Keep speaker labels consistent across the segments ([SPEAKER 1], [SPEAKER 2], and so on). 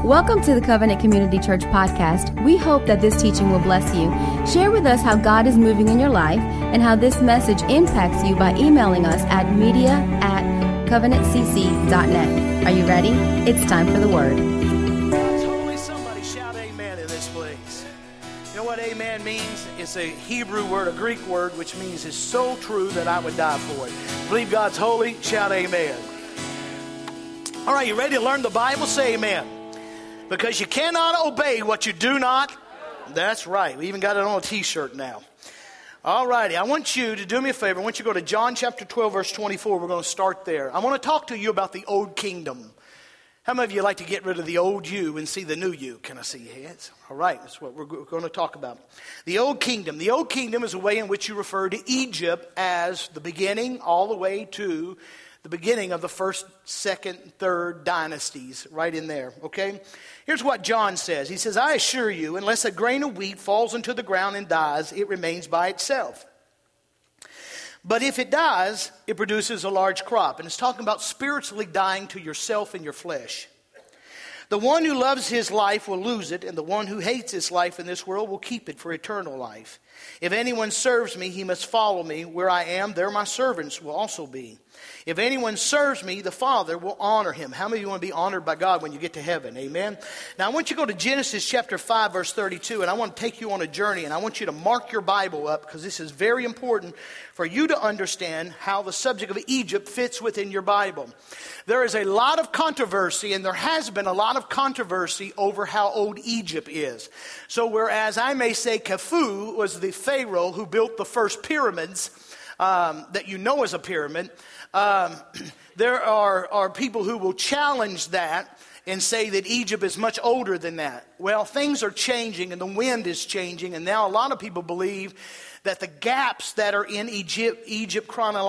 [SPEAKER 1] Welcome to the Covenant Community Church podcast. We hope that this teaching will bless you. Share with us how God is moving in your life and how this message impacts you by emailing us at media@covenantcc.net. Are you ready? It's time for the word.
[SPEAKER 2] Holy, somebody shout amen in this place. You know what amen means? It's a Hebrew word, a Greek word, which means it's so true that I would die for it. Believe God's holy, shout amen. All right, you ready to learn the Bible? Say amen. Because you cannot obey what you do not. That's right. We even got it on a t-shirt now. All righty. I want you to do me a favor. I want you to go to John chapter 12, verse 24. We're going to start there. I want to talk to you about the old kingdom. How many of you like to get rid of the old you and see the new you? Can I see your hands? All right. That's what we're going to talk about. The old kingdom. The old kingdom is a way in which you refer to Egypt as the beginning all the way to the beginning of the first, second, third dynasties, right in there, okay? Here's what John says. He says, I assure you, unless a grain of wheat falls into the ground and dies, it remains by itself. But if it dies, it produces a large crop. And it's talking about spiritually dying to yourself and your flesh. The one who loves his life will lose it, and the one who hates his life in this world will keep it for eternal life. If anyone serves me, he must follow me. Where I am, there my servants will also be. If anyone serves me, the Father will honor him. How many of you want to be honored by God when you get to heaven? Amen. Now, I want you to go to Genesis chapter 5, verse 32, and I want to take you on a journey, and I want you to mark your Bible up because this is very important for you to understand how the subject of Egypt fits within your Bible. There is a lot of controversy, and there has been a lot of controversy over how old Egypt is. So whereas I may say Khufu was the Pharaoh who built the first pyramids that you know as a pyramid, there are people who will challenge that and say that Egypt is much older than that. Well, things are changing and the wind is changing, and now a lot of people believe that the gaps that are in Egypt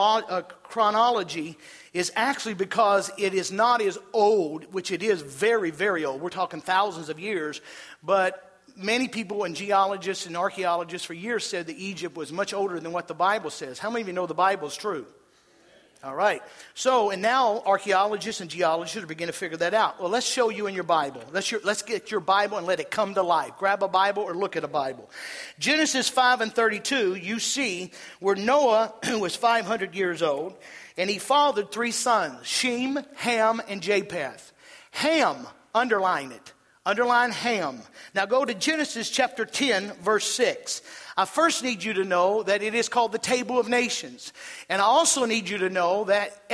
[SPEAKER 2] chronology is actually because it is not as old, which it is very, very old. We're talking thousands of years, but many people and geologists and archaeologists for years said that Egypt was much older than what the Bible says. How many of you know the Bible is true? All right. So, and now archaeologists and geologists are beginning to figure that out. Well, let's show you in your Bible. Let's get your Bible and let it come to life. Grab a Bible or look at a Bible. Genesis 5 and 32, you see where Noah was 500 years old, and he fathered three sons, Shem, Ham, and Japheth. Ham, underline it. Underline Ham. Now go to Genesis chapter 10, verse 6. I first need you to know that it is called the Table of Nations. And I also need you to know that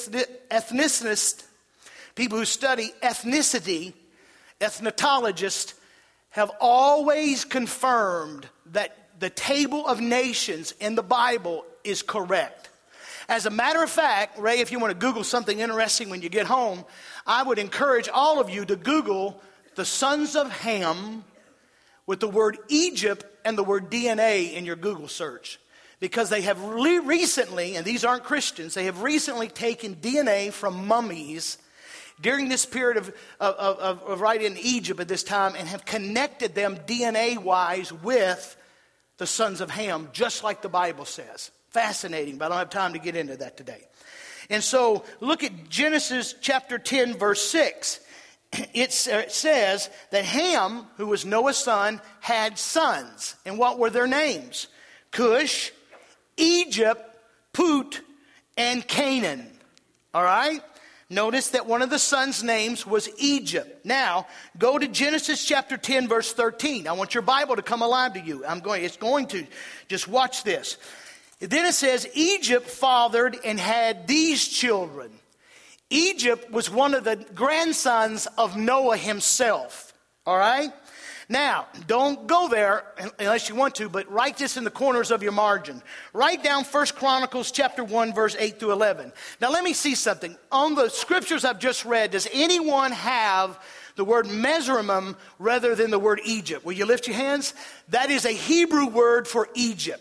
[SPEAKER 2] ethnicists, people who study ethnicity, ethnotologists, have always confirmed that the Table of Nations in the Bible is correct. As a matter of fact, Ray, if you want to Google something interesting when you get home, I would encourage all of you to Google the sons of Ham with the word Egypt and the word DNA in your Google search. Because they have recently, and these aren't Christians, they have recently taken DNA from mummies during this period of right in Egypt at this time and have connected them DNA-wise with the sons of Ham, just like the Bible says. Fascinating, but I don't have time to get into that today. And so look at Genesis chapter 10, verse 6. It says that Ham, who was Noah's son, had sons. And what were their names? Cush, Egypt, Put, and Canaan. All right? Notice that one of the sons' names was Egypt. Now, go to Genesis chapter 10, verse 13. I want your Bible to come alive to you. It's going to. Just watch this. Then it says, Egypt fathered and had these children. Egypt was one of the grandsons of Noah himself. All right? Now, don't go there unless you want to, but write this in the corners of your margin. Write down 1 Chronicles chapter 1, verse 8 through 11. Now, let me see something. On the scriptures I've just read, does anyone have the word Mizraim rather than the word Egypt? Will you lift your hands? That is a Hebrew word for Egypt.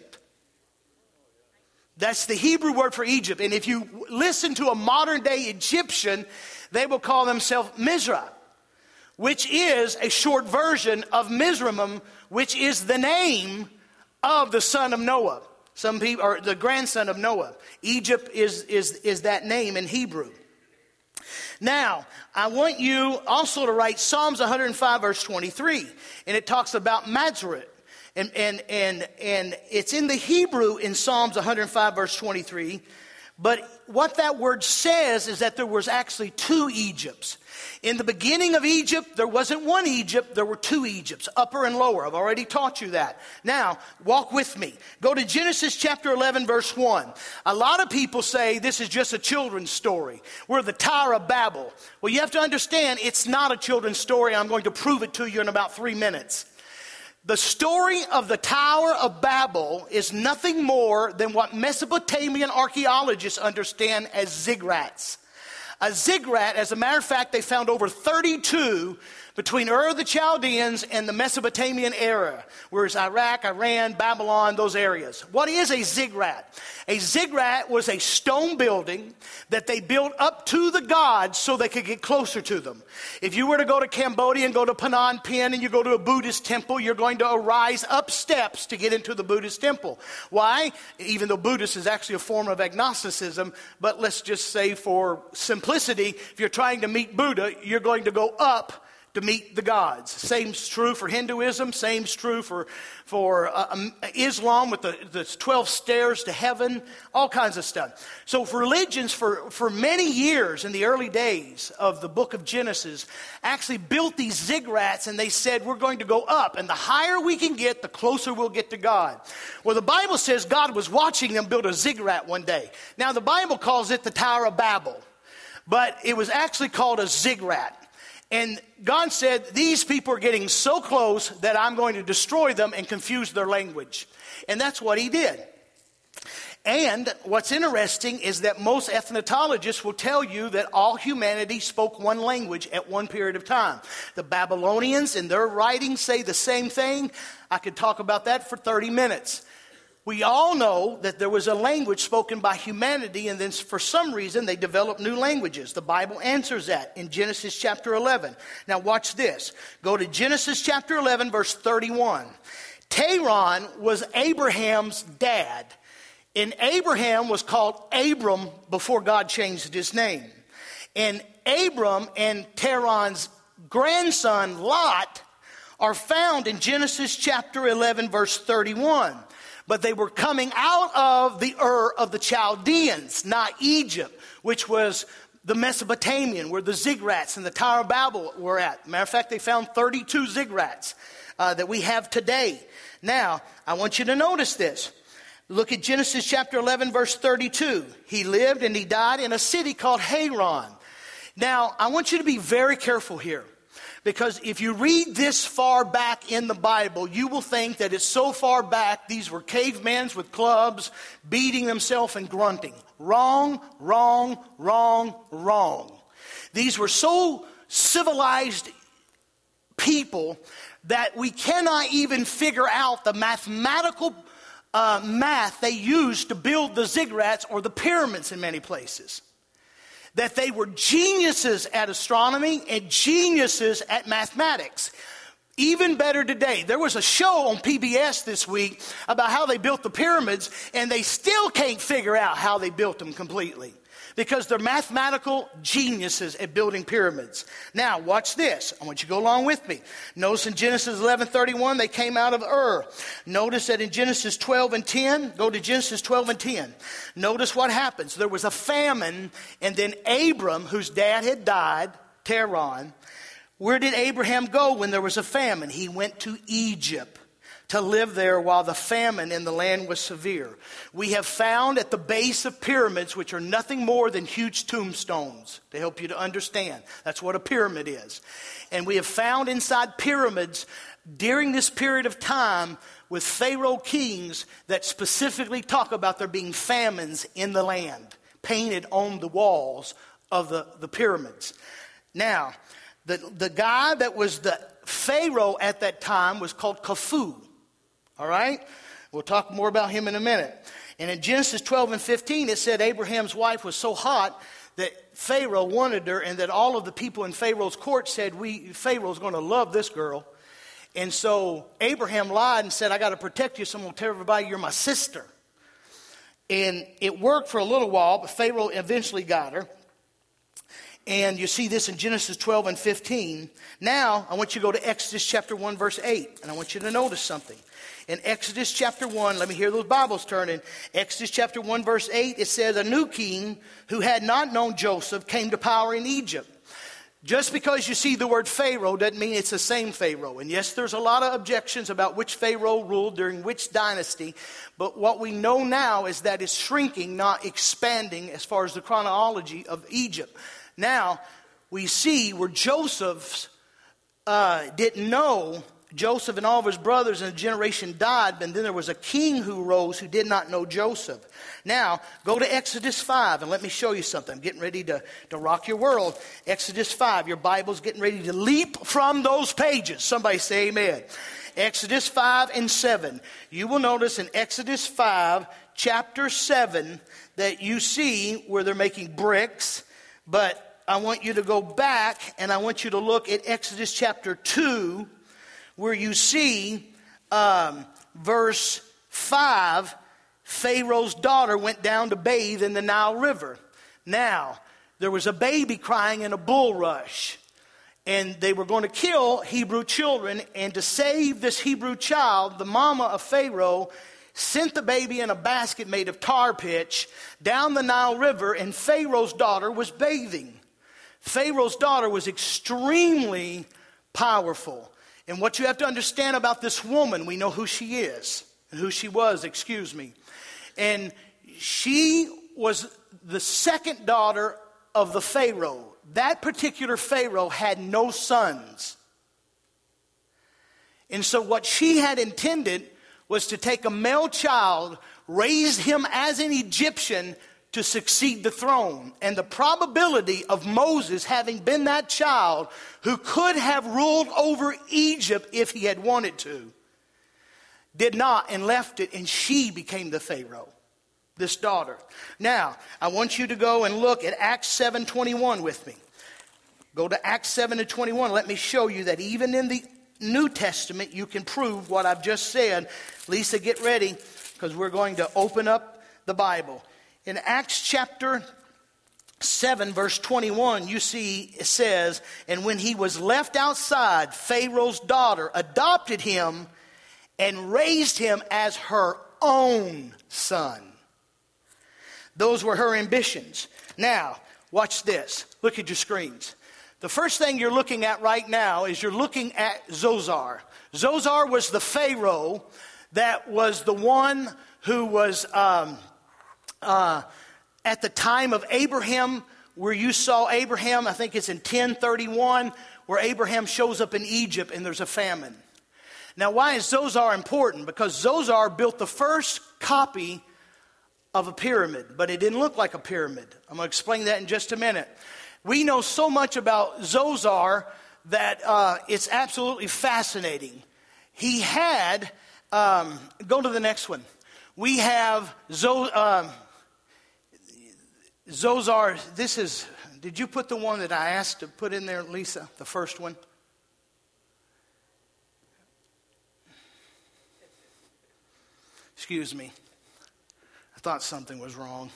[SPEAKER 2] That's the Hebrew word for Egypt. And if you listen to a modern day Egyptian, they will call themselves Mizra, which is a short version of Mizraim, which is the name of the son of Noah. Some people, or the grandson of Noah. Egypt is that name in Hebrew. Now, I want you also to write Psalms 105, verse 23. And it talks about Mazareth. And it's in the Hebrew in Psalms 105, verse 23. But what that word says is that there was actually two Egypts. In the beginning of Egypt, there wasn't one Egypt, there were two Egypts, upper and lower. I've already taught you that. Now, walk with me. Go to Genesis chapter 11, verse 1. A lot of people say this is just a children's story. We're the Tower of Babel. Well, you have to understand, it's not a children's story. I'm going to prove it to you in about 3 minutes. The story of the Tower of Babel is nothing more than what Mesopotamian archaeologists understand as ziggurats. A ziggurat, as a matter of fact, they found over 32 between Ur of the Chaldeans and the Mesopotamian era, whereas Iraq, Iran, Babylon, those areas. What is a ziggurat? A ziggurat was a stone building that they built up to the gods so they could get closer to them. If you were to go to Cambodia and go to Phnom Penh and you go to a Buddhist temple, you're going to arise up steps to get into the Buddhist temple. Why? Even though Buddhist is actually a form of agnosticism, but let's just say for simplicity, if you're trying to meet Buddha, you're going to go up to meet the gods. Same's true for Hinduism. Same's true for Islam with the 12 stairs to heaven. All kinds of stuff. So religions for many years in the early days of the book of Genesis actually built these ziggurats, and they said we're going to go up, and the higher we can get, the closer we'll get to God. Well, the Bible says God was watching them build a ziggurat one day. Now the Bible calls it the Tower of Babel, but it was actually called a ziggurat. And God said, these people are getting so close that I'm going to destroy them and confuse their language. And that's what he did. And what's interesting is that most ethnologists will tell you that all humanity spoke one language at one period of time. The Babylonians in their writings say the same thing. I could talk about that for 30 minutes. We all know that there was a language spoken by humanity, and then for some reason they developed new languages. The Bible answers that in Genesis chapter 11. Now watch this. Go to Genesis chapter 11, verse 31. Terah was Abraham's dad, and Abraham was called Abram before God changed his name. And Abram and Terah's grandson Lot are found in Genesis chapter 11, verse 31. But they were coming out of the Ur of the Chaldeans, not Egypt, which was the Mesopotamian, where the ziggurats and the Tower of Babel were at. Matter of fact, they found 32 ziggurats that we have today. Now, I want you to notice this. Look at Genesis chapter 11, verse 32. He lived and he died in a city called Haran. Now, I want you to be very careful here. Because if you read this far back in the Bible, you will think that it's so far back, these were cavemen with clubs, beating themselves and grunting. Wrong, wrong, wrong, wrong. These were so civilized people that we cannot even figure out the mathematical math they used to build the ziggurats or the pyramids in many places. That they were geniuses at astronomy and geniuses at mathematics. Even better today, there was a show on PBS this week about how they built the pyramids, and they still can't figure out how they built them completely. Because they're mathematical geniuses at building pyramids. Now, watch this. I want you to go along with me. Notice in Genesis 11:31, they came out of Ur. Notice that in Genesis 12 and 10, go to Genesis 12 and 10. Notice what happens. There was a famine, and then Abram, whose dad had died, Terah, where did Abraham go when there was a famine? He went to Egypt to live there while the famine in the land was severe. We have found at the base of pyramids, which are nothing more than huge tombstones, to help you to understand. That's what a pyramid is. And we have found inside pyramids during this period of time with Pharaoh kings that specifically talk about there being famines in the land, painted on the walls of the pyramids. Now, the guy that was the Pharaoh at that time was called Khufu. All right? We'll talk more about him in a minute. And in Genesis 12 and 15, it said Abraham's wife was so hot that Pharaoh wanted her, and that all of the people in Pharaoh's court said, Pharaoh's going to love this girl. And so Abraham lied and said, I got to protect you, so I'm going to tell everybody you're my sister. And it worked for a little while, but Pharaoh eventually got her. And you see this in Genesis 12 and 15. Now, I want you to go to Exodus chapter 1, verse 8. And I want you to notice something. In Exodus chapter 1, let me hear those Bibles turning. Exodus chapter 1, verse 8, it says, a new king who had not known Joseph came to power in Egypt. Just because you see the word Pharaoh doesn't mean it's the same Pharaoh. And yes, there's a lot of objections about which Pharaoh ruled during which dynasty. But what we know now is that it's shrinking, not expanding as far as the chronology of Egypt. Now, we see where Joseph didn't know, Joseph and all of his brothers in a generation died, but then there was a king who rose who did not know Joseph. Now, go to Exodus 5 and let me show you something. I'm getting ready to rock your world. Exodus 5, your Bible's getting ready to leap from those pages. Somebody say amen. Exodus 5 and 7. You will notice in Exodus 5, chapter 7, that you see where they're making bricks, but I want you to go back and I want you to look at Exodus chapter 2, where you see verse 5, Pharaoh's daughter went down to bathe in the Nile River. Now, there was a baby crying in a bulrush, and they were going to kill Hebrew children, and to save this Hebrew child, the mama of Pharaoh sent the baby in a basket made of tar pitch down the Nile River, and Pharaoh's daughter was bathing. Pharaoh's daughter was extremely powerful. And what you have to understand about this woman, we know who she is, and who she was, And she was the second daughter of the Pharaoh. That particular Pharaoh had no sons. And so what she had intended was to take a male child, raise him as an Egyptian to succeed the throne. And the probability of Moses having been that child who could have ruled over Egypt if he had wanted to, did not, and left it, and she became the Pharaoh, this daughter. Now, I want you to go and look at Acts 7:21 with me. Go to Acts 7:21. Let me show you that even in the New Testament, you can prove what I've just said. Lisa, get ready, because we're going to open up the Bible. In Acts chapter 7, verse 21, you see it says, and when he was left outside, Pharaoh's daughter adopted him and raised him as her own son. Those were her ambitions. Now, watch this. Look at your screens. The first thing you're looking at right now is you're looking at Zophar. Zophar was the Pharaoh that was the one who was at the time of Abraham, where you saw Abraham, I think it's in 1031, where Abraham shows up in Egypt and there's a famine. Now, why is Zophar important? Because Zophar built the first copy of a pyramid, but it didn't look like a pyramid. I'm going to explain that in just a minute. We know so much about Zophar that it's absolutely fascinating. He had, go to the next one. We have Zophar. This is, did you put the one that I asked to put in there, Lisa? The first one? Excuse me. I thought something was wrong.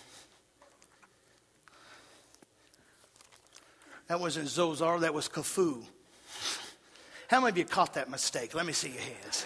[SPEAKER 2] That wasn't Zophar, that was Khufu. How many of you caught that mistake? Let me see your hands.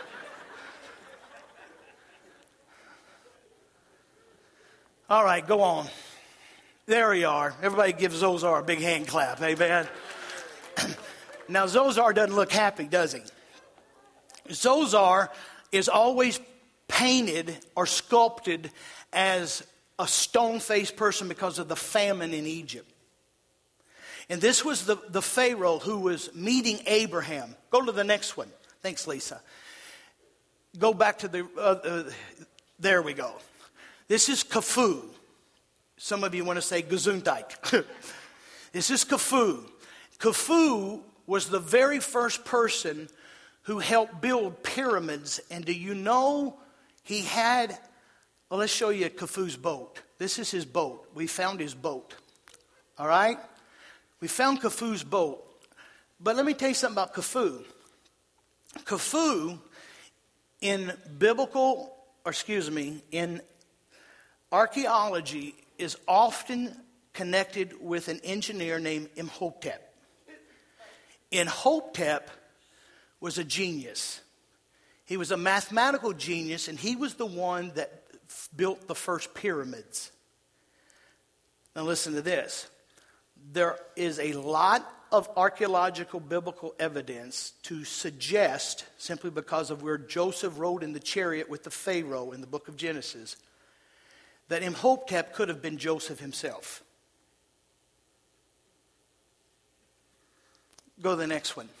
[SPEAKER 2] All right, go on. There we are. Everybody give Zophar a big hand clap. Amen. Now, Zophar doesn't look happy, does he? Zophar is always painted or sculpted as a stone-faced person because of the famine in Egypt. And this was the Pharaoh who was meeting Abraham. Go to the next one. Thanks, Lisa. Go back to the, there we go. This is Khufu. Some of you want to say Gesundheit. This is Khufu. Khufu was the very first person who helped build pyramids. And do you know he had, well, let's show you Khufu's boat. This is his boat. We found his boat. All right? We found Khufu's boat. But let me tell you something about Khufu. Khufu, in in archaeology, is often connected with an engineer named Imhotep. Imhotep was a genius. He was a mathematical genius, and he was the one that built the first pyramids. Now listen to this. There is a lot of archaeological biblical evidence to suggest, simply because of where Joseph rode in the chariot with the Pharaoh in the book of Genesis, that Imhotep could have been Joseph himself. Go to the next one.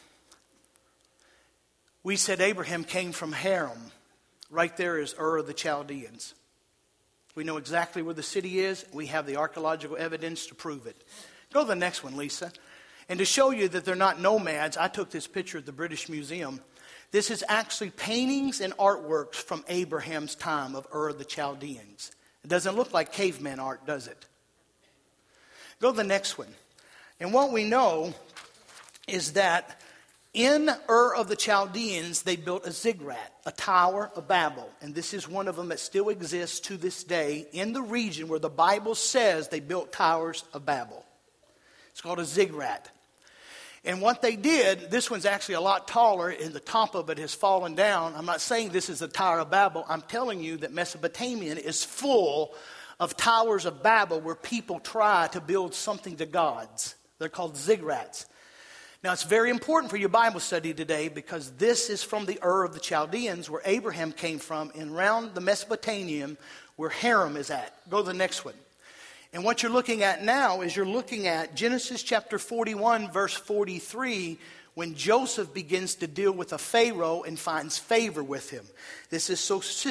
[SPEAKER 2] We said Abraham came from Haran. Right there is Ur of the Chaldeans. We know exactly where the city is. We have the archaeological evidence to prove it. Go to the next one, Lisa. And to show you that they're not nomads, I took this picture at the British Museum. This is actually paintings and artworks from Abraham's time of Ur of the Chaldeans. It doesn't look like caveman art, does it? Go to the next one. And what we know is that in Ur of the Chaldeans, they built a ziggurat, a tower of Babel. And this is one of them that still exists to this day in the region where the Bible says they built towers of Babel. It's called a ziggurat. And what they did, this one's actually a lot taller, and the top of it has fallen down. I'm not saying this is the Tower of Babel. I'm telling you that Mesopotamia is full of towers of Babel where people try to build something to gods. They're called ziggurats. Now, it's very important for your Bible study today because this is from the Ur of the Chaldeans, where Abraham came from, and around the Mesopotamian, where Haran is at. Go to the next one. And what you're looking at now is you're looking at Genesis chapter 41, verse 43, when Joseph begins to deal with a Pharaoh and finds favor with him. This is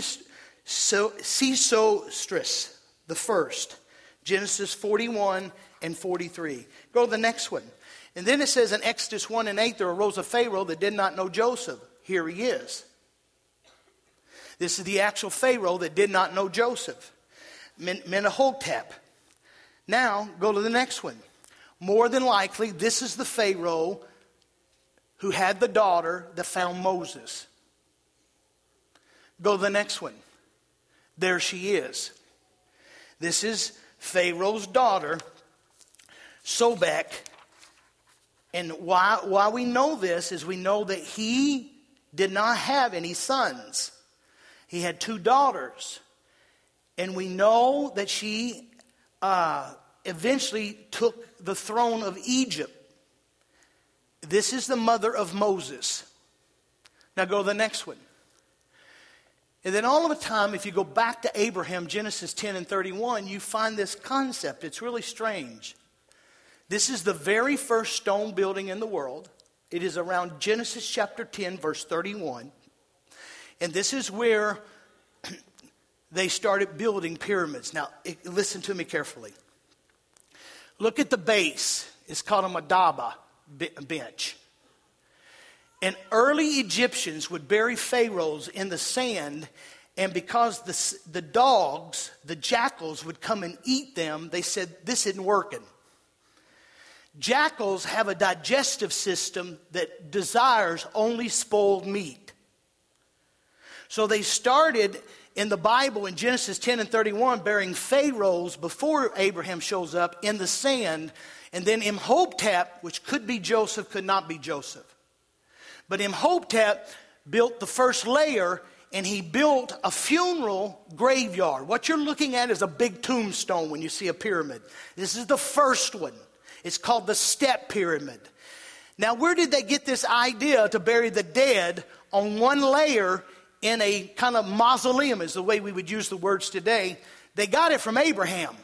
[SPEAKER 2] Sesostris the first. Genesis 41 and 43. Go to the next one. And then it says in Exodus 1 and 8, there arose a Pharaoh that did not know Joseph. Here he is. This is the actual Pharaoh that did not know Joseph. Menahotep. Now, go to the next one. More than likely, this is the Pharaoh who had the daughter that found Moses. Go to the next one. There she is. This is Pharaoh's daughter, Sobek. And why we know this is we know that he did not have any sons. He had 2 daughters. And we know that she eventually took the throne of Egypt. This is the mother of Moses. Now go to the next one. And then all of the time, if you go back to Abraham, Genesis 10 and 31, you find this concept. It's really strange. This is the very first stone building in the world. It is around Genesis chapter 10, verse 31. And this is where they started building pyramids. Now, listen to me carefully. Look at the base. It's called a madaba bench. And early Egyptians would bury pharaohs in the sand, and because the dogs, the jackals, would come and eat them, they said, this isn't working. Jackals have a digestive system that desires only spoiled meat. So they started in the Bible in Genesis 10 and 31 burying pharaohs before Abraham shows up in the sand. And then Imhotep, which could be Joseph, could not be Joseph. But Imhotep built the first layer, and he built a funeral graveyard. What you're looking at is a big tombstone when you see a pyramid. This is the first one. It's called the Step Pyramid. Now, where did they get this idea to bury the dead on one layer in a kind of mausoleum, is the way we would use the words today? They got it from Abraham.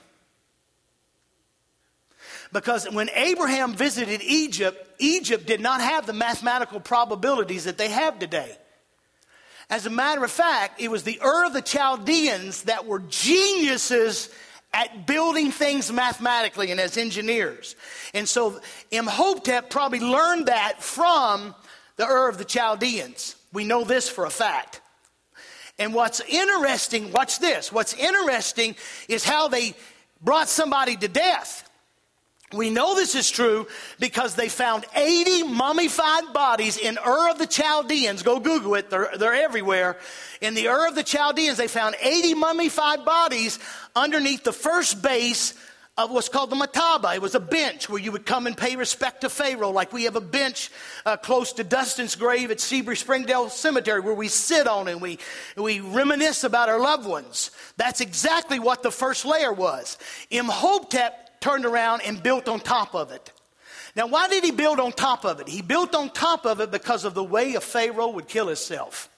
[SPEAKER 2] Because when Abraham visited Egypt, Egypt did not have the mathematical probabilities that they have today. As a matter of fact, it was the Ur of the Chaldeans that were geniuses at building things mathematically and as engineers. And so Imhotep probably learned that from the Ur of the Chaldeans. We know this for a fact. And what's interesting, watch this. What's interesting is how they brought somebody to death. We know this is true because they found 80 mummified bodies in Ur of the Chaldeans. Go Google it. They're everywhere. In the Ur of the Chaldeans, they found 80 mummified bodies underneath the first base what's called the mataba. It was a bench where you would come and pay respect to Pharaoh, like we have a bench close to Dustin's grave at Seabury Springdale Cemetery where we sit on and we reminisce about our loved ones. That's exactly what the first layer was. Imhotep turned around and built on top of it. Now, why did he build on top of it? He built on top of it because of the way a Pharaoh would kill himself.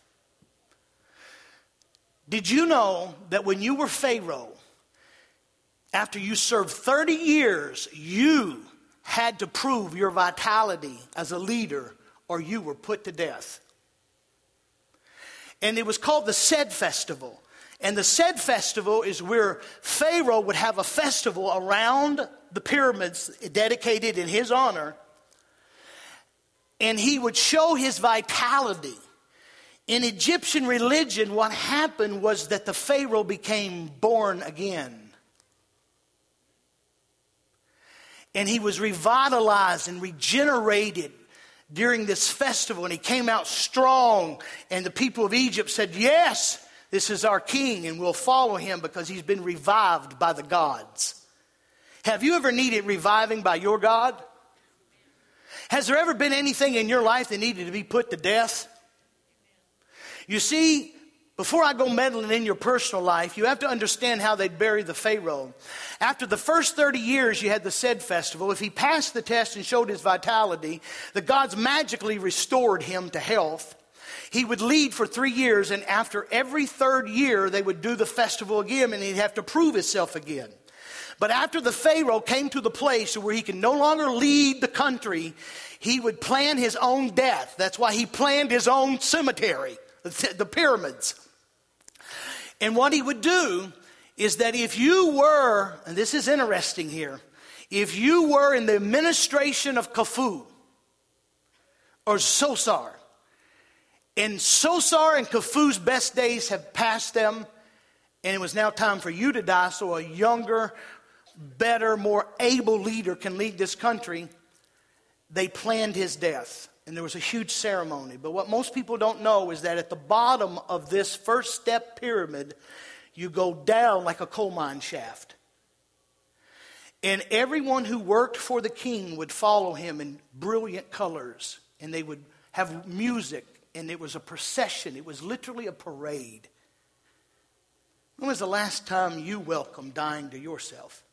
[SPEAKER 2] Did you know that when you were Pharaoh, after you served 30 years, you had to prove your vitality as a leader or you were put to death? And it was called the Sed Festival. And the Sed Festival is where Pharaoh would have a festival around the pyramids dedicated in his honor. And he would show his vitality. In Egyptian religion, what happened was that the Pharaoh became born again. And he was revitalized and regenerated during this festival. And he came out strong. And the people of Egypt said, yes, this is our king. And we'll follow him because he's been revived by the gods. Have you ever needed reviving by your God? Has there ever been anything in your life that needed to be put to death? You see, before I go meddling in your personal life, you have to understand how they'd bury the Pharaoh. After the first 30 years, you had the Sed Festival. If he passed the test and showed his vitality, the gods magically restored him to health. He would lead for 3 years, and after every third year, they would do the festival again, and he'd have to prove himself again. But after the Pharaoh came to the place where he could no longer lead the country, he would plan his own death. That's why he planned his own cemetery, the pyramids. And what he would do is that if you were, and this is interesting here, if you were in the administration of Khufu or Sosar, and Sosar and Khufu's best days have passed them, and it was now time for you to die so a younger, better, more able leader can lead this country, they planned his death. And there was a huge ceremony. But what most people don't know is that at the bottom of this first step pyramid, you go down like a coal mine shaft. And everyone who worked for the king would follow him in brilliant colors. And they would have music. And it was a procession. It was literally a parade. When was the last time you welcomed dying to yourself?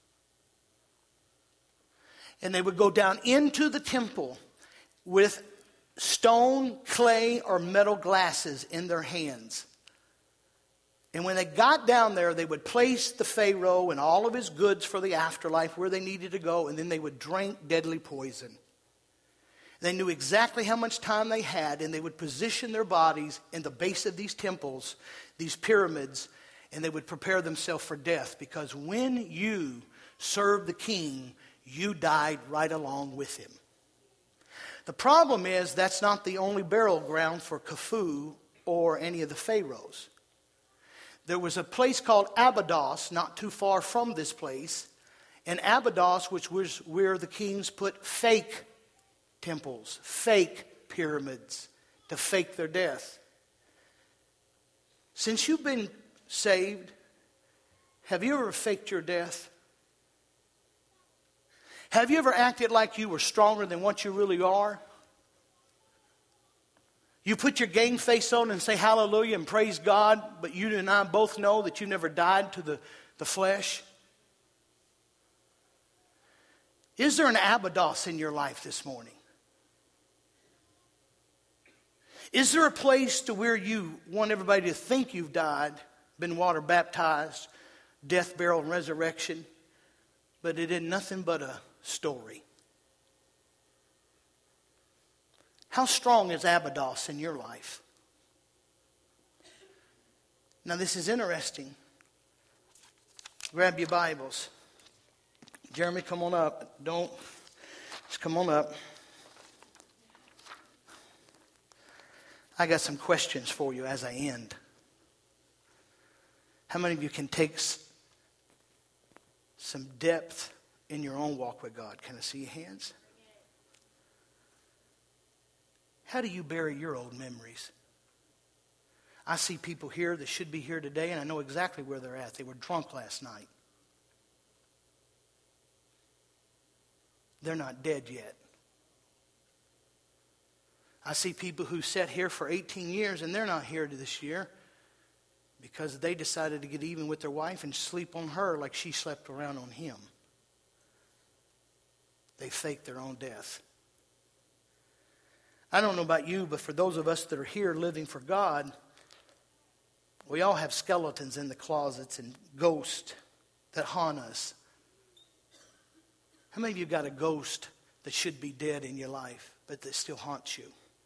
[SPEAKER 2] And they would go down into the temple with stone, clay, or metal glasses in their hands. And when they got down there, they would place the Pharaoh and all of his goods for the afterlife where they needed to go, and then they would drink deadly poison. They knew exactly how much time they had, and they would position their bodies in the base of these temples, these pyramids, and they would prepare themselves for death. Because when you served the king, you died right along with him. The problem is that's not the only burial ground for Khufu or any of the pharaohs. There was a place called Abydos not too far from this place. And Abydos, which was where the kings put fake temples, fake pyramids to fake their death. Since you've been saved, have you ever faked your death? Have you ever acted like you were stronger than what you really are? You put your game face on and say hallelujah and praise God, but you and I both know that you never died to the flesh. Is there an Abydos in your life this morning? Is there a place to where you want everybody to think you've died, been water baptized, death, burial, and resurrection, but it is nothing but a story? How strong is Abydos in your life? Now this is interesting. Grab your Bibles. Jeremy, come on up. Just come on up. I got some questions for you as I end. How many of you can take some depth in your own walk with God? Can I see your hands? How do you bury your old memories? I see people here that should be here today, and I know exactly where they're at. They were drunk last night. they're not dead yet. I see people who sat here for 18 years and they're not here this year because they decided to get even with their wife and sleep on her like she slept around on him. They faked their own death. I don't know about you, but for those of us that are here living for God, we all have skeletons in the closets and ghosts that haunt us. How many of you got a ghost that should be dead in your life, but that still haunts you?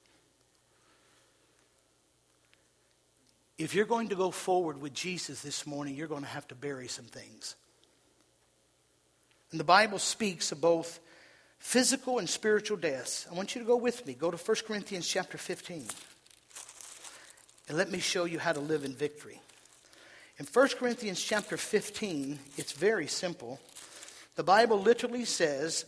[SPEAKER 2] If you're going to go forward with Jesus this morning, you're going to have to bury some things. And the Bible speaks of both physical and spiritual deaths. I want you to go with me. Go to 1 Corinthians chapter 15. And let me show you how to live in victory. In 1 Corinthians chapter 15, it's very simple. The Bible literally says,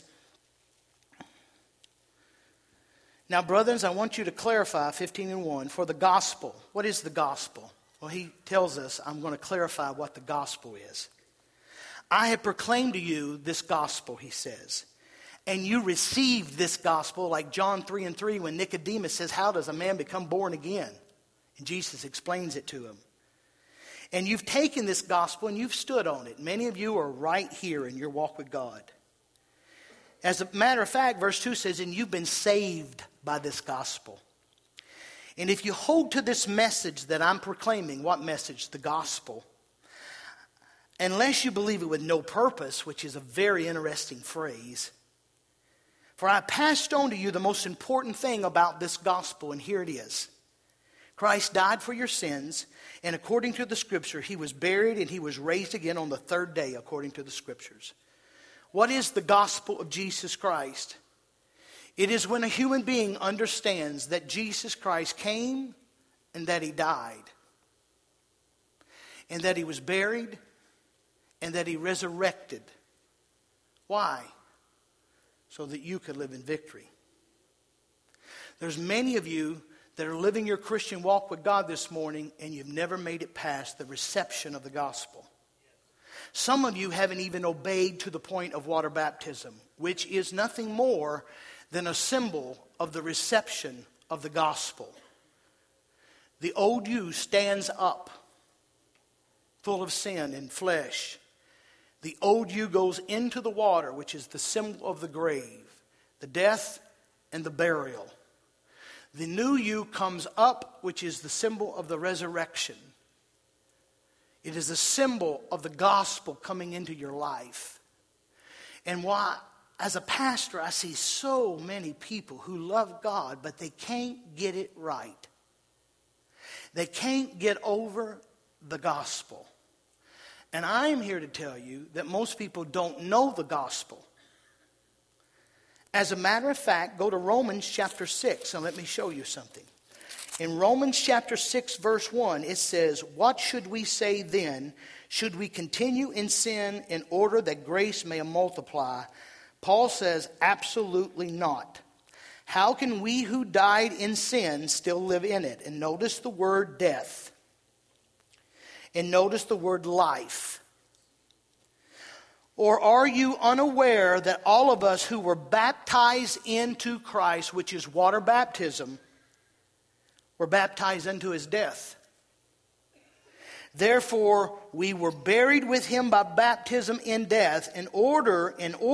[SPEAKER 2] now, brothers, I want you to clarify 15:1 for the gospel. What is the gospel? Well, he tells us, I'm going to clarify what the gospel is. I have proclaimed to you this gospel, he says. And you received this gospel like John 3:3 when Nicodemus says, how does a man become born again? And Jesus explains it to him. And you've taken this gospel and you've stood on it. Many of you are right here in your walk with God. As a matter of fact, verse 2 says, and you've been saved by this gospel. And if you hold to this message that I'm proclaiming, what message? The gospel. Unless you believe it with no purpose, which is a very interesting phrase. For I passed on to you the most important thing about this gospel, and here it is. Christ died for your sins, and according to the scripture, he was buried and he was raised again on the third day, according to the scriptures. What is the gospel of Jesus Christ? It is when a human being understands that Jesus Christ came and that he died, and that he was buried and that he resurrected. Why? So that you could live in victory. There's many of you that are living your Christian walk with God this morning and you've never made it past the reception of the gospel. Some of you haven't even obeyed to the point of water baptism, which is nothing more than a symbol of the reception of the gospel. The old you stands up, full of sin and flesh. The old you goes into the water, which is the symbol of the grave, the death and the burial. The new you comes up, which is the symbol of the resurrection. It is a symbol of the gospel coming into your life. And why, as a pastor, I see so many people who love God, but they can't get it right. They can't get over the gospel. And I'm here to tell you that most people don't know the gospel. As a matter of fact, go to Romans chapter 6 and let me show you something. In Romans chapter 6 verse 1 it says, what should we say then? Should we continue in sin in order that grace may multiply? Paul says, absolutely not. How can we who died in sin still live in it? And notice the word death. And notice the word life. Or are you unaware that all of us who were baptized into Christ, which is water baptism, were baptized into his death? Therefore, we were buried with him by baptism in death, in order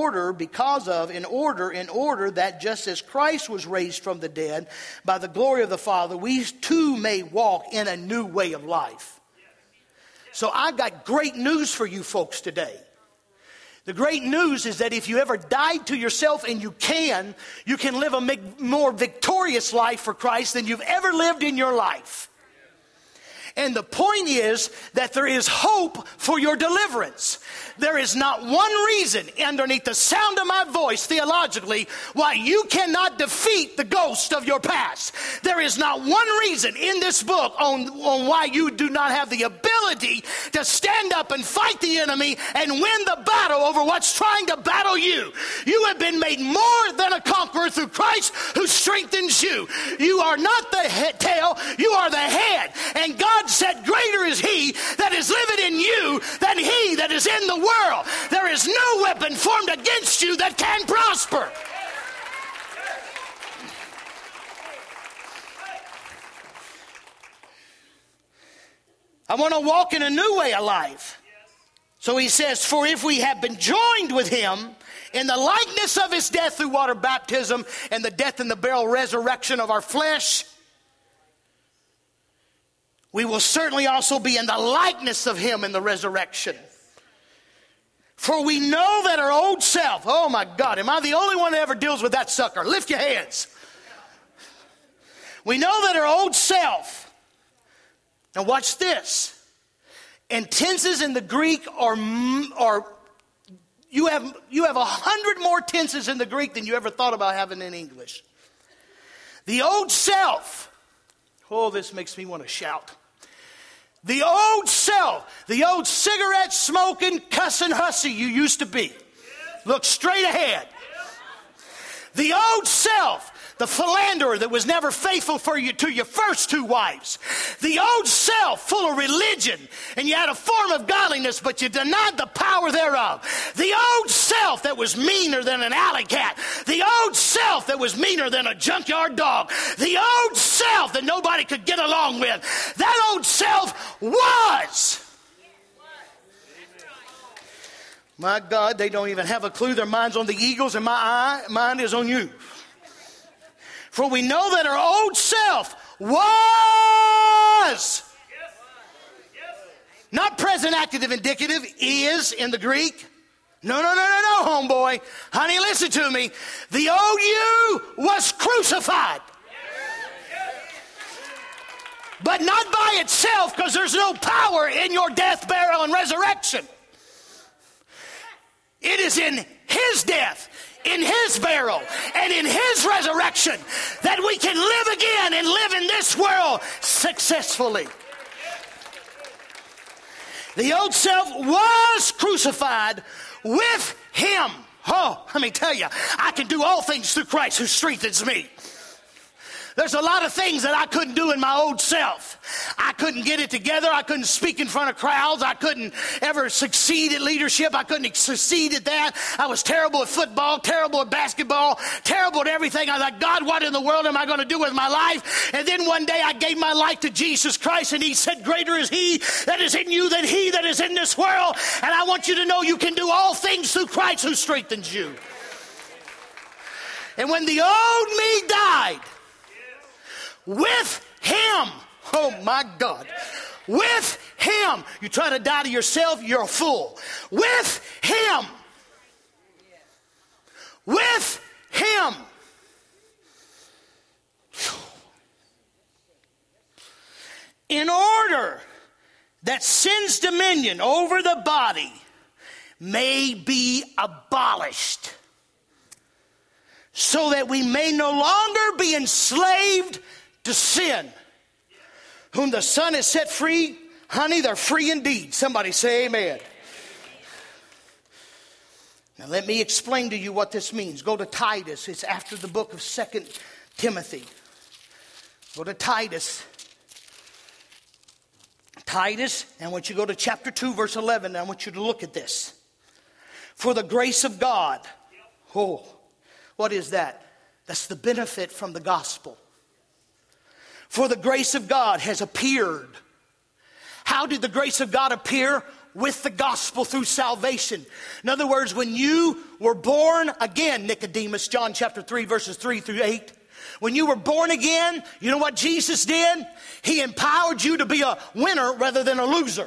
[SPEAKER 2] that just as Christ was raised from the dead by the glory of the Father, we too may walk in a new way of life. So I got great news for you folks today. The great news is that if you ever died to yourself, and you can live a more victorious life for Christ than you've ever lived in your life. And the point is that there is hope for your deliverance. There is not one reason underneath the sound of my voice theologically why you cannot defeat the ghost of your past. There is not one reason in this book on why you do not have the ability to stand up and fight the enemy and win the battle over what's trying to battle you. You have been made more than a conqueror through Christ who strengthens you. You are not the tail, you are the head. And God said, greater is he that is living in you than he he that is in the world. There is no weapon formed against you that can prosper. I want to walk in a new way of life. So he says, for if we have been joined with him in the likeness of his death through water baptism and the death and the burial resurrection of our flesh, we will certainly also be in the likeness of him in the resurrection. For we know that our old self, oh my God, am I the only one that ever deals with that sucker? Lift your hands. We know that our old self, now watch this. And tenses in the Greek are you have 100 more tenses in the Greek than you ever thought about having in English. The old self, oh, this makes me want to shout. The old self, the old cigarette smoking, cussing hussy you used to be. Look straight ahead. The old self, the philanderer that was never faithful to your first two wives. The old self full of religion, and you had a form of godliness, but you denied the power thereof. The old self that was meaner than an alley cat. The old self that was meaner than a junkyard dog. The old self that nobody could get along with. That old self was. My God, they don't even have a clue. Their mind's on the Eagles, and mine is on you. For we know that our old self was. Not present active indicative, is in the Greek. No, homeboy. Honey, listen to me. The old you was crucified. But not by itself, because there's no power in your death, burial, and resurrection. It is in his death, in his burial, and in his resurrection that we can live again and live in this world successfully. The old self was crucified with him. Oh, let me tell you, I can do all things through Christ who strengthens me. There's a lot of things that I couldn't do in my old self. I couldn't get it together. I couldn't speak in front of crowds. I couldn't ever succeed at leadership. I couldn't succeed at that. I was terrible at football, terrible at basketball, terrible at everything. I was like, God, what in the world am I going to do with my life? And then one day I gave my life to Jesus Christ, and he said, greater is he that is in you than he that is in this world. And I want you to know you can do all things through Christ who strengthens you. And when the old me died, with him, oh my God, with him. You try to die to yourself, you're a fool. With him. With him. In order that sin's dominion over the body may be abolished, so that we may no longer be enslaved to sin. Whom the Son has set free, honey, they're free indeed. Somebody say amen. Now let me explain to you what this means. Go to Titus. It's after the book of 2 Timothy. Go to Titus. Titus, and I want you to go to chapter 2, verse 11. I want you to look at this. For the grace of God. Oh, what is that? That's the benefit from the gospel. For the grace of God has appeared. How did the grace of God appear? With the gospel through salvation. In other words, when you were born again, Nicodemus, John chapter 3, verses 3 through 8. When you were born again, you know what Jesus did? He empowered you to be a winner rather than a loser.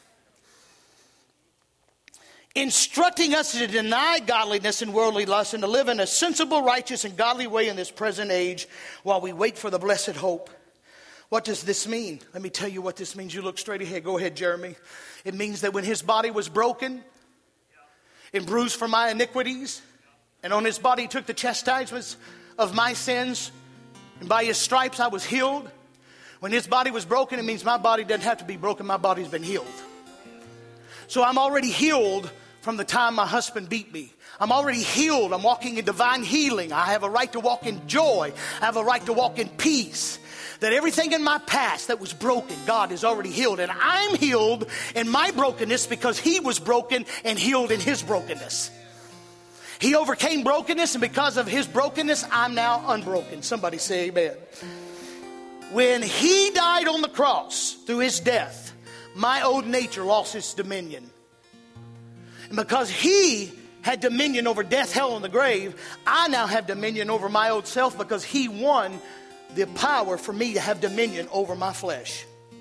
[SPEAKER 2] Instructing us to deny godliness and worldly lust and to live in a sensible, righteous, and godly way in this present age while we wait for the blessed hope. What does this mean? Let me tell you what this means. You look straight ahead. Go ahead, Jeremy. It means that when his body was broken and bruised for my iniquities, and on his body he took the chastisements of my sins, and by his stripes I was healed. When his body was broken, it means my body doesn't have to be broken. My body's been healed. So I'm already healed from the time my husband beat me. I'm already healed. I'm walking in divine healing. I have a right to walk in joy. I have a right to walk in peace. that everything in my past that was broken, God has already healed. And I'm healed in my brokenness because he was broken and healed in his brokenness. He overcame brokenness, and because of his brokenness, I'm now unbroken. Somebody say amen. When he died on the cross through his death, my old nature lost its dominion. And because he had dominion over death, hell, and the grave, I now have dominion over my old self because he won the power for me to have dominion over my flesh.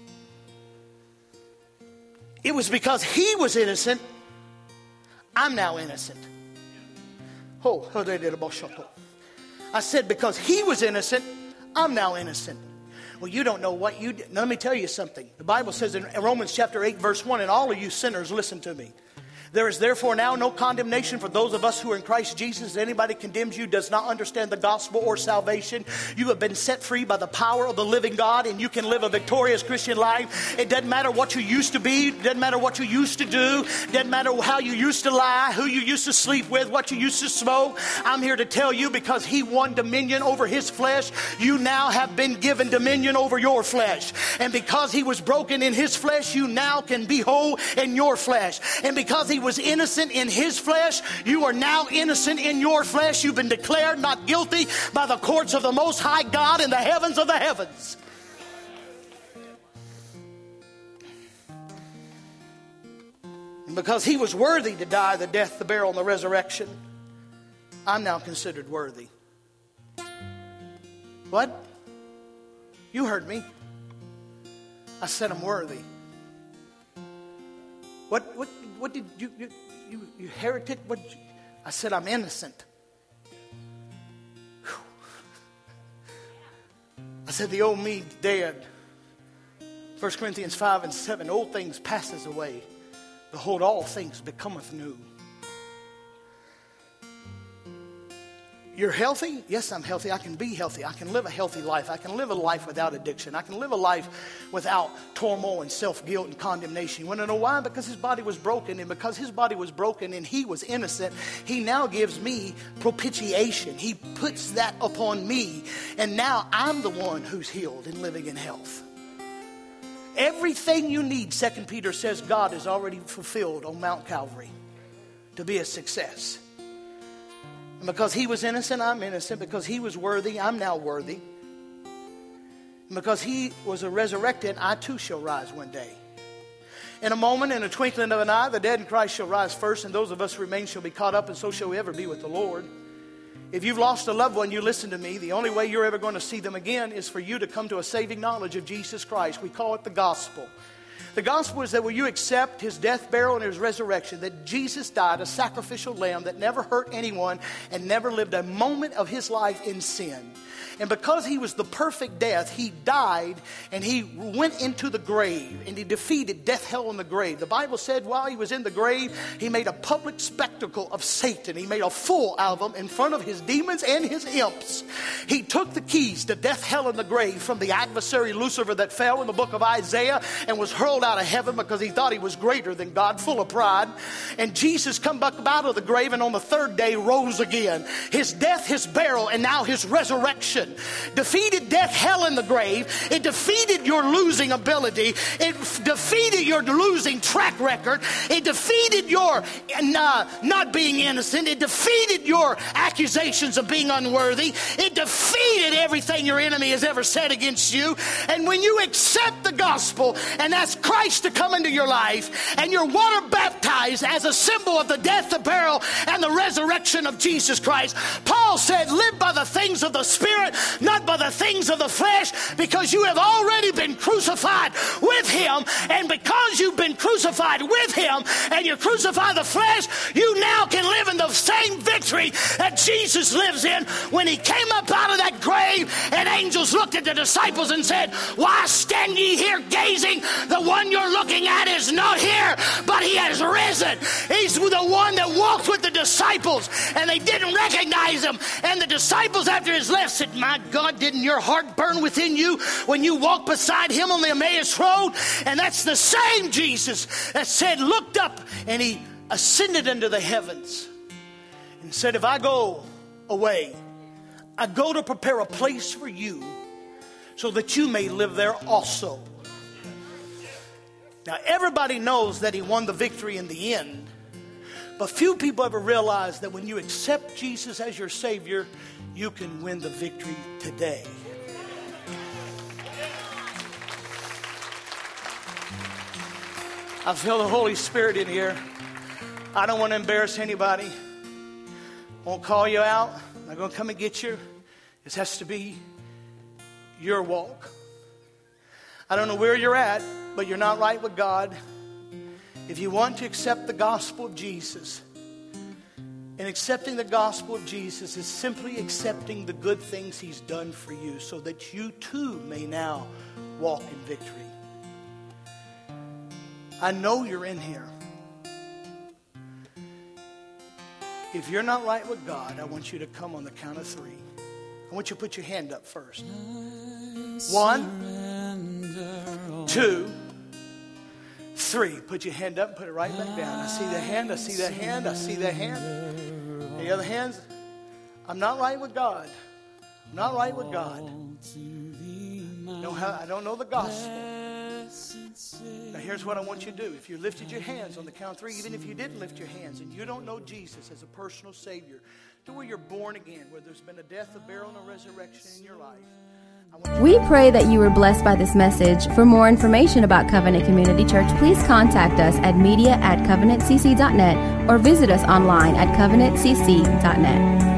[SPEAKER 2] It was because he was innocent, I'm now innocent. I said because he was innocent, I'm now innocent. Well, you don't know what you did. Now, let me tell you something. The Bible says in Romans chapter 8, verse 1, and all of you sinners, listen to me. There is therefore now no condemnation for those of us who are in Christ Jesus. If anybody condemns you, does not understand the gospel or salvation. You have been set free by the power of the living God, and you can live a victorious Christian life. It doesn't matter what you used to be. It doesn't matter what you used to do. It doesn't matter how you used to lie, who you used to sleep with, what you used to smoke. I'm here to tell you, because he won dominion over his flesh, you now have been given dominion over your flesh. And because he was broken in his flesh, you now can be whole in your flesh. And because he was innocent in his flesh, you are now innocent in your flesh. You've been declared not guilty by the courts of the Most High God in the heavens of the heavens. And because he was worthy to die the death, the burial, and the resurrection, I'm now considered worthy. What? You heard me. I said I'm worthy. What did you heretic? I said I'm innocent. Whew. I said the old me dead. 1 Corinthians 5 and 7, old things passes away. Behold, all things becometh new. You're healthy? Yes, I'm healthy. I can be healthy. I can live a healthy life. I can live a life without addiction. I can live a life without turmoil and self-guilt and condemnation. You want to know why? Because his body was broken. And because his body was broken and he was innocent, he now gives me propitiation. He puts that upon me. And now I'm the one who's healed and living in health. Everything you need, 2 Peter says, God has already fulfilled on Mount Calvary to be a success. And because he was innocent, I'm innocent. Because he was worthy, I'm now worthy. And because he was resurrected, I too shall rise one day. In a moment, in a twinkling of an eye, the dead in Christ shall rise first, and those of us who remain shall be caught up, and so shall we ever be with the Lord. If you've lost a loved one, you listen to me. The only way you're ever going to see them again is for you to come to a saving knowledge of Jesus Christ. We call it the gospel. The gospel is that when you accept his death, burial, and his resurrection, that Jesus died a sacrificial lamb that never hurt anyone and never lived a moment of his life in sin. And because he was the perfect death, he died and he went into the grave and he defeated death, hell, and the grave. The Bible said while he was in the grave, he made a public spectacle of Satan. He made a fool out of him in front of his demons and his imps. He took the keys to death, hell, and the grave from the adversary Lucifer that fell in the book of Isaiah and was hurled out of heaven because he thought he was greater than God, full of pride. And Jesus come back out of the grave and on the third day rose again. His death, his burial, and now his resurrection defeated death, hell, and the grave. It defeated your losing ability. It defeated your losing track record. It defeated your not being innocent. It defeated your accusations of being unworthy. It defeated everything your enemy has ever said against you. And when you accept the gospel and ask Christ to come into your life and you're water baptized as a symbol of the death, the burial, and the resurrection of Jesus Christ, Paul said, live by the things of the Spirit, not by the things of the flesh, because you have already been crucified with him. And because you've been crucified with him and you crucify the flesh, you now can live in the same victory that Jesus lives in. When he came up out of that grave and angels looked at the disciples and said, why stand ye here gazing? The one you're looking at is not here, but he has risen. He's the one that walked with the disciples and they didn't recognize him. And the disciples after his left said, my God, didn't your heart burn within you when you walked beside him on the Emmaus Road? And that's the same Jesus that said, looked up and he ascended into the heavens and said, if I go away, I go to prepare a place for you, so that you may live there also. Now, everybody knows that he won the victory in the end, but few people ever realize that when you accept Jesus as your Savior, you can win the victory today. I feel the Holy Spirit in here. I don't want to embarrass anybody. I won't call you out. I'm not going to come and get you. This has to be your walk. I don't know where you're at, but you're not right with God. If you want to accept the gospel of Jesus, and accepting the gospel of Jesus is simply accepting the good things he's done for you so that you too may now walk in victory. I know you're in here. If you're not right with God, I want you to come on the count of 3. I want you to put your hand up first. 1, 2, 3. Put your hand up and put it right back down. I see the hand. I see that hand. I see that hand. The other hands. I'm not right with God. I'm not right with God. I don't know the gospel. Now here's what I want you to do. If you lifted your hands on the count of 3, even if you didn't lift your hands and you don't know Jesus as a personal Savior, to where you're born again, where there's been a death, a burial, and a resurrection in your life.
[SPEAKER 1] We pray that you were blessed by this message. For more information about Covenant Community Church, please contact us at media@covenantcc.net or visit us online at covenantcc.net.